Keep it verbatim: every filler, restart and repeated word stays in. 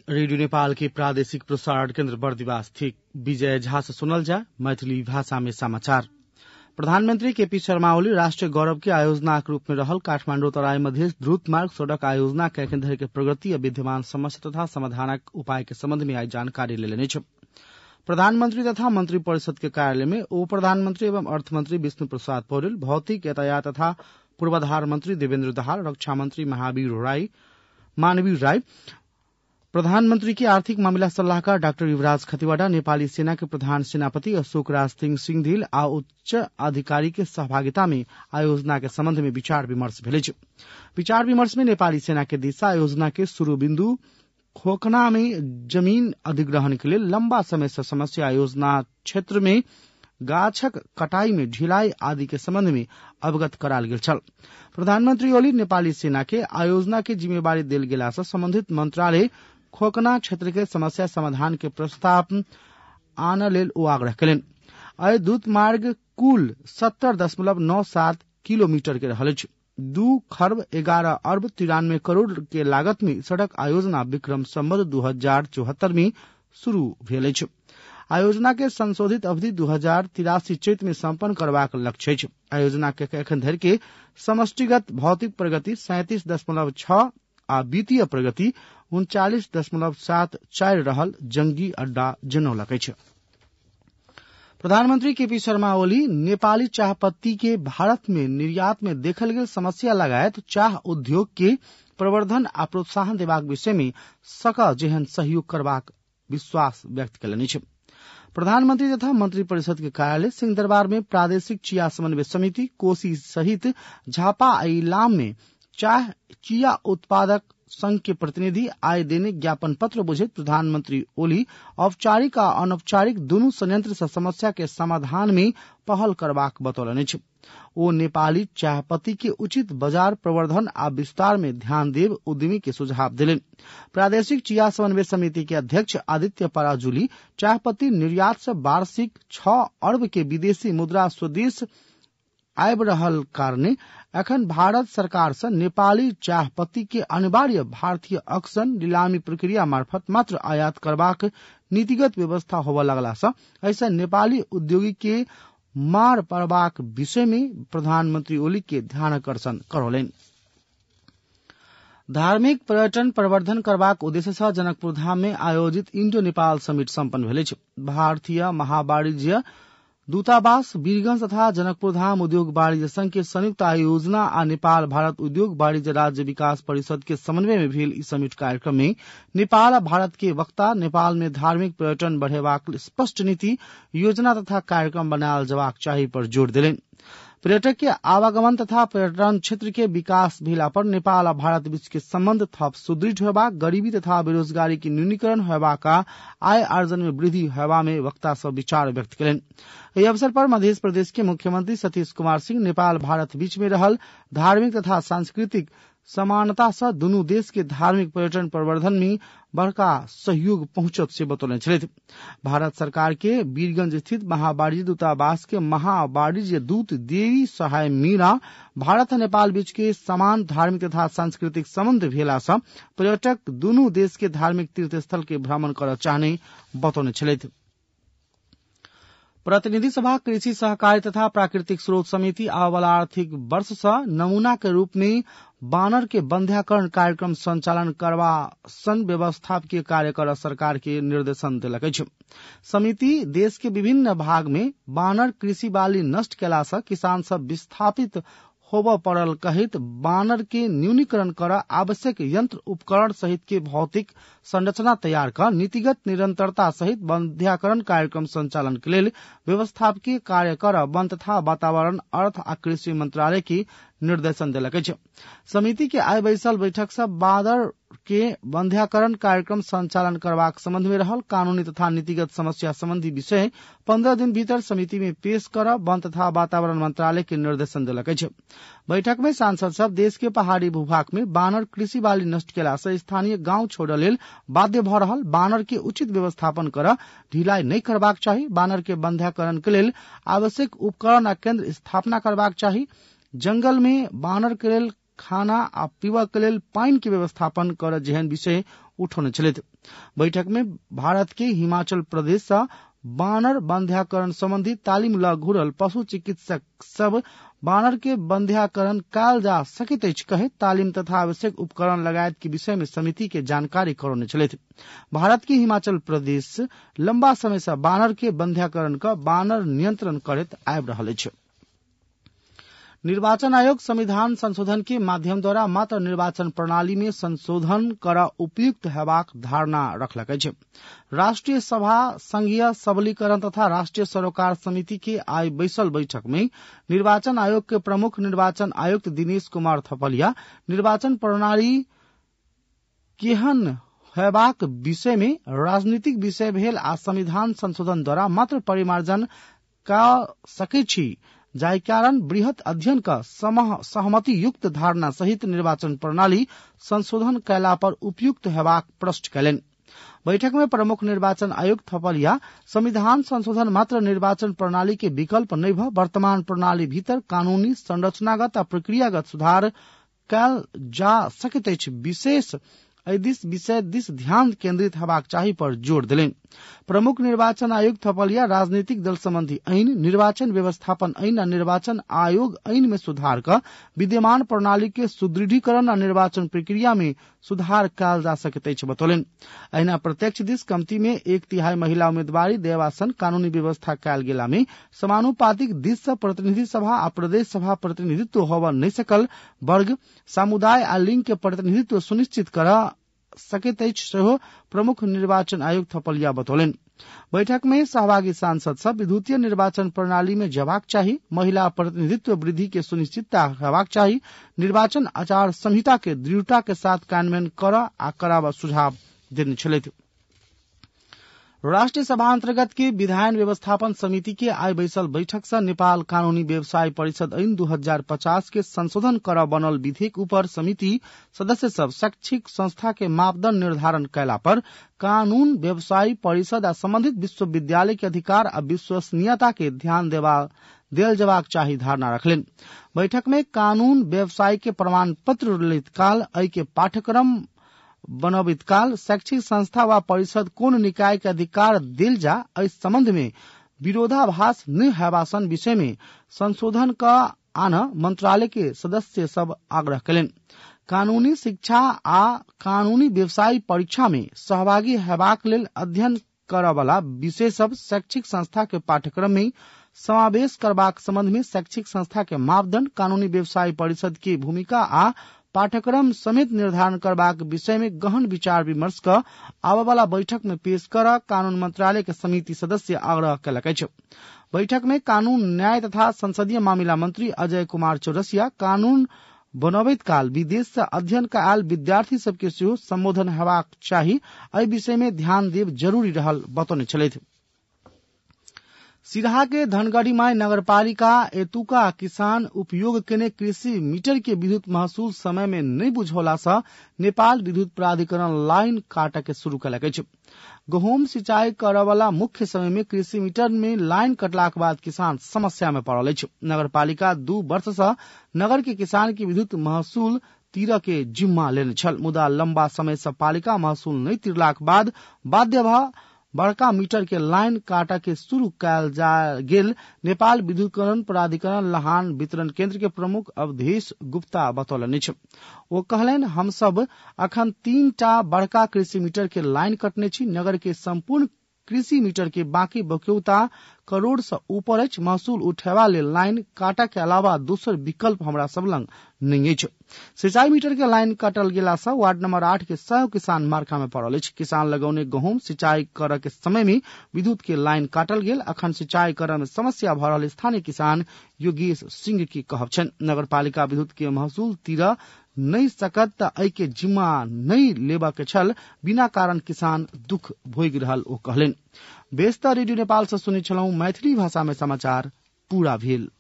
Radio Nepal के प्रादेशिक प्रसारण केन्द्र बर्दिवास स्थित विजय झा से सुनल जा मैथिली भाषा में समाचार। प्रधानमंत्री केपी शर्मा ओली राष्ट्रीय गौरव के आयोजना के रूप में रहल काठमांडू तराई मध्य द्रुत मार्ग सड़क आयोजना के एखन धरि के प्रगति आ विद्यमान समस्या तथा समाधानक उपाय के संबंध में आई जानकारी लेलनि छ। प्रधानमंत्री तथा मंत्री परिषद के कार्यालय में उप प्रधानमंत्री एवं अर्थमंत्री विष्णु प्रसाद पौडेल, भौतिक यातायात तथा पूर्वाधार मंत्री देवेन्द्र दाहाल, रक्षा मंत्री महावीर राय मानवीर राय, प्रधानमंत्री के आर्थिक मामिला सल्लाहकार डाक्टर युवराज खतिवड़ा, नेपाली सेना के प्रधान सेनापति अशोक राज सिंह आ उच्च अधिकारी के सहभागिता में आयोजना के संबंध में विचार विमर्श भेल। विचार विमर्श में नेपाली सेना के दिशा आयोजना के शुरू बिंदु खोकना में जमीन अधिग्रहण के लिए लंबा समय से समस्या, आयोजना क्षेत्र में गाछक कटाई में ढिलाई आदि के संबंध में अवगत कराल गेल छल। प्रधानमंत्री ओली नेपाली सेना के आयोजना के जिम्मेवारी देल गेला से संबंधित मंत्रालय खोकना क्षेत्र के समस्या समाधान के प्रस्ताव आन लेल ओ आग्रह कयलनि। अय दूत मार्ग कुल सत्तर दशमलव नौ सात किलोमीटर के रहल अछि। दू खरब ग्यारह अरब तिरानवे करोड़ के लागत में सड़क आयोजना विक्रम संवत दू हजार चौहत्तर में शुरू भेल अछि। आयोजना के संशोधित अवधि दू हजार तिरासी चैत में सम्पन्न करबाक लक्ष्य अछि। आयोजना के एखन धरि के समष्टिगत भौतिक प्रगति सैंतीस दशमलव छह आ वित्तीय प्रगति उनचालीस दशमलव सात चारि रहल जंगी अड्डा जनौलक अछि। प्रधानमंत्री केपी शर्मा ओली नेपाली चाह पत्ती के भारत में निर्यात में देखल गेल समस्या लगायत चाह उद्योग के प्रवर्धन आ प्रोत्साहन देबाक विषय में सक जेहन सहयोग करबाक विश्वास व्यक्त कयलनि अछि। प्रधानमंत्री तथा मंत्री परिषद के कार्यालय सिंहदरबार में प्रादेशिक चिया समन्वय समिति कोसी सहित झापा आ इलाम में चाह चिया उत्पादक संघ के प्रतिनिधि आय देने ज्ञापन पत्र बुझैत प्रधानमंत्री ओली औपचारिक आ अनौपचारिक दुनू संयंत्र से समस्या के समाधान में पहल करबाक बतौलनि अछि। ओ नेपाली चाह पत्ती के उचित बाजार प्रवर्धन आ विस्तार में ध्यान देव उद्यमी के सुझाव दिलनि। प्रादेशिक चिया समन्वय समिति के अध्यक्ष आदित्य पराजुली चाह पत्ती निर्यात से वार्षिक छह अरब के विदेशी मुद्रा स्वदेश आबि रहल कारणे अखन भारत सरकार से नेपाली चाह पत्ती के अनिवार्य भारतीय अक्सन नीलामी प्रक्रिया मार्फत मात्र आयात करबाक नीतिगत व्यवस्था होबय लगला से ऐसा नेपाली उद्योगी के मार पड़बाक विषय में प्रधानमंत्री ओली के ध्यानाकर्षण करौलनि। धार्मिक पर्यटन प्रवर्धन करबाक उद्देश्य से जनकपुर धाम में आयोजित इंडो नेपाल समिट सम्पन्न भेल अछि। भारतीय महावाणिज्य दूतावास वीरगंज तथा जनकपुर धाम उद्योग वाणिज्य संघ के संयुक्त आयोजना आ नेपाल भारत उद्योग वाणिज्य राज्य विकास परिषद के समन्वय में भेल ई समिट कार्यक्रम में नेपाल आ भारत के वक्ता नेपाल में धार्मिक पर्यटन बढ़ेबाक स्पष्ट नीति, योजना तथा कार्यक्रम बनायल जबाक चाही पर जोर देलनि। पर्यटक के आवागमन तथा पर्यटन क्षेत्र के विकास भेला पर नेपाल आ भारत बीच के संबंध थप सुदृढ़ होयबा, गरीबी तथा बेरोजगारी के न्यूनीकरण होयबा का आय आर्जन में वृद्धि होयबा में वक्ता सब विचार व्यक्त कयलनि। एहि अवसर पर मध्य प्रदेश के मुख्यमंत्री सतीश कुमार सिंह नेपाल भारत बीच में रहल धार्मिक तथा सांस्कृतिक समानता से दुनू देश के धार्मिक पर्यटन प्रवर्धन में बड़का सहयोग पहुंचत से बतौलनि छथि। भारत सरकार के वीरगंज स्थित महावाणिज्य दूतावास के महावाणिज्य दूत देवी सहाय मीना भारत और नेपाल बीच के समान धार्मिक तथा सांस्कृतिक संबंध भेला से पर्यटक दुनू देश के धार्मिक तीर्थ स्थल के भ्रमण कर चाहने बतौने छथि। प्रतिनिधि सभा कृषि सहकारी तथा प्राकृतिक स्रोत समिति आवाला आर्थिक वर्ष से नमूना के रूप में बानर के बंध्याकरण कार्यक्रम संचालन करवा सन व्यवस्थापकीय कार्य कर सरकार के निर्देशन देलक अछि। समिति देश के विभिन्न भाग में बानर कृषि बाली नष्ट केला से किसान सब विस्थापित होब पड़ल कहित बानर के न्यूनीकरण कर आवश्यक यंत्र उपकरण सहित के भौतिक संरचना तैयार कर नीतिगत निरंतरता सहित बंध्याकरण कार्यक्रम संचालन के लिए व्यवस्थापकीय कार्य कर वन तथा वातावरण अर्थ आ कृषि मंत्रालय की निर्देशन दिलक अछि। समिति के आय बैसल बैठक से बादर के बंध्याकरण कार्यक्रम संचालन करबाक संबंध में रहल कानूनी तथा नीतिगत समस्या संबंधी विषय पंद्रह दिन भीतर समिति में पेश कर वन तथा वातावरण मंत्रालय के निर्देशन दिलक अछि। बैठक में सांसद सब देश के पहाड़ी भूभाग में बानर कृषि बाली नष्ट केला से स्थानीय गांव छोड़ लेल बाध्य भ रहल बानर के उचित व्यवस्थापन कर ढिलाई नहीं करबाक चाही, बानर के बंध्याकरण के लेल आवश्यक उपकरण आ केंद्र स्थापना करबाक चाही, जंगल में बानर के लेल खाना आ पीबा के लेल पानी के व्यवस्थापन कर जेहन विषय उठौने छलैथ। बैठक में भारत के हिमाचल प्रदेश से बानर बंध्याकरण संबंधी तालीम ल घुरल पशु चिकित्सक सब बानर के बंध्याकरण काल जा सकैत अछि कहे तालीम तथा आवश्यक उपकरण लगायत के विषय में समिति के जानकारी करौने छलैथ। भारत के हिमाचल प्रदेश लंबा समय से बानर के बंध्याकरण का बानर नियंत्रण करैत आबि रहल अछि। निर्वाचन आयोग संविधान संशोधन के माध्यम द्वारा मात्र निर्वाचन प्रणाली में संशोधन कर उपयुक्त हेबाक धारणा रखलक अछि। राष्ट्रीय सभा संघीय सबलीकरण तथा राष्ट्रीय सरोकार समिति के आइ बैसल बैठक में निर्वाचन आयोग के प्रमुख निर्वाचन आयुक्त दिनेश कुमार थपलिया निर्वाचन प्रणाली केहन हेबाक विषय में राजनीतिक विषय भेल आ संविधान संशोधन द्वारा मात्र परिमार्जन क सकै छी जाहि कारण बृहत अध्ययन का सहमति युक्त धारणा सहित निर्वाचन प्रणाली संशोधन कैला पर उपयुक्त हेबाक प्रश्न कयलनि। बैठक में प्रमुख निर्वाचन आयुक्त थपलिया संविधान संशोधन मात्र निर्वाचन प्रणाली के विकल्प नहीं भ वर्तमान प्रणाली भीतर कानूनी संरचनागत आ प्रक्रियागत सुधार कयल जा सकैत अछि। विशेष दिस विषय दिस ध्यान केंद्रित हेबाक चाही पर जोर देलनि। प्रमुख निर्वाचन आयुक्त थपलिया राजनीतिक दल संबंधी ऐन, निर्वाचन व्यवस्थापन ऐन आ निर्वाचन आयोग ऐन में सुधार का विद्यमान प्रणाली के सुदृढ़ीकरण आ निर्वाचन प्रक्रिया में सुधार कयल जा सकैत अछि बतौलनि। अहिना प्रत्यक्ष दिस कमती में एक तिहाई महिला उम्मीदवारी देवासन कानूनी व्यवस्था कयल गेला में समानुपातिक दिस से प्रतिनिधि सभा आ प्रदेश सभा प्रतिनिधित्व होबऽ नहीं सकल वर्ग समुदाय आ लिंग के प्रतिनिधित्व सुनिश्चित कर सकैत अछि सेहो प्रमुख निर्वाचन आयुक्त थपलिया बतौलनि। बैठक में सहभागी सांसद सब विद्युतीय निर्वाचन प्रणाली में जबाक चाही, महिला प्रतिनिधित्व वृद्धि के सुनिश्चितता हेबाक चाही, निर्वाचन आचार संहिता के दृढ़ता के साथ कार्यान्वयन कर आ कराब सुझाव देने छलैथ। राष्ट्रीय सभा अंतर्गत के विधायन व्यवस्थापन समिति के आय बैसल बैठक से नेपाल कानूनी व्यवसाय परिषद ऐन दू हजार पचास के संशोधन कर बनल विधेयक ऊपर समिति सदस्य सब शैक्षिक संस्था के मापदंड निर्धारण कैला पर कानून व्यवसायी परिषद आ संबंधित विश्वविद्यालय के अधिकार आ विश्वसनीयता के ध्यान देवा देल जबाक चाही धारणा रखलेन। बैठक में कानून व्यवसायी के प्रमाण पत्र लैत काल ऐ के पाठ्यक्रम बनबित काल शैक्षिक संस्था व परिषद कोन निकाय के अधिकार दिल जा इस संबंध में विरोधाभास न हेबासन विषय में संशोधन का आना मंत्रालय के सदस्य सब आग्रह करें। कानूनी शिक्षा आ कानूनी व्यवसाय परीक्षा में सहभागी हेबाक लेल अध्ययन करय वाला विषय सब शैक्षिक संस्था के पाठ्यक्रम में समावेश करबाक संबंध में शैक्षिक संस्था के मापदंड कानूनी व्यवसाय परिषद की भूमिका आ पाठ्यक्रम समेत निर्धारण करबाक विषय में गहन विचार विमर्श क आबय वाला बैठक में पेश कर कानून मंत्रालय के समिति सदस्य आग्रह कयलक अछि। बैठक में कानून न्याय तथा संसदीय मामिला मंत्री अजय कुमार चौरसिया कानून बनबैत काल विदेश से अध्ययन का आयल विद्यार्थी सबके सेहो संबोधन हेबाक चाही, एहि विषय में ध्यान देब जरूरी रहल बतौने छलैथ। सिराहा के धनगढ़ीमाई नगरपालिका एतुका किसान उपयोग केने कृषि मीटर के विद्युत महसूल समय में नहीं बुझौला से नेपाल विद्युत प्राधिकरण लाइन काटे के शुरू कयलक अछि। गहूम सिंचाई करय वाला मुख्य समय में कृषि मीटर में लाइन कटलाक बाद किसान समस्या में पड़ल अछि। नगरपालिका दू वर्ष से नगर के किसान के विद्युत महसूल तीरऽ के जिम्मा लेने छल, मुदा लंबा समय से पालिका महसूल नहीं तीरलाक बाद बाध्य भ बड़का मीटर के लाइन काटा के शुरू कयल जा गेल नेपाल विद्युतीकरण प्राधिकरण लहान वितरण केंद्र के प्रमुख अवधेश गुप्ता बतौलनि अछि। ओ कहलनि, हम सब अखन तीन टा बड़का कृषि मीटर के लाइन कटने छी। नगर के संपूर्ण कृषि मीटर के बाकी बक्यौता करोड़ से ऊपर अछि। महसूल उठेबा लेल लाइन काटा के अलावा दोसर विकल्प हमरा सब लंग नहीं अछि। सिंचाई मीटर के लाइन काटल गेला से वार्ड नंबर आठ के सौ किसान मार्का में पड़ल अछि। किसान लगौने गहूम सिंचाई करय के समय में विद्युत के लाइन काटल गेल। अखन सिंचाई करय में समस्या भ रहल स्थानीय किसान योगेश सिंह की कहब छनि। नगरपालिका विद्युत के महसूल तीरह नहीं सकत त एहि के जिम्मा नहीं लेबा के छल, बिना कारण किसान दुख भोगि रहल ओ कहलनि। बेस्तर रेडियो नेपाल से सुनै छलहुं मैथिली भाषा में समाचार पूरा भेल।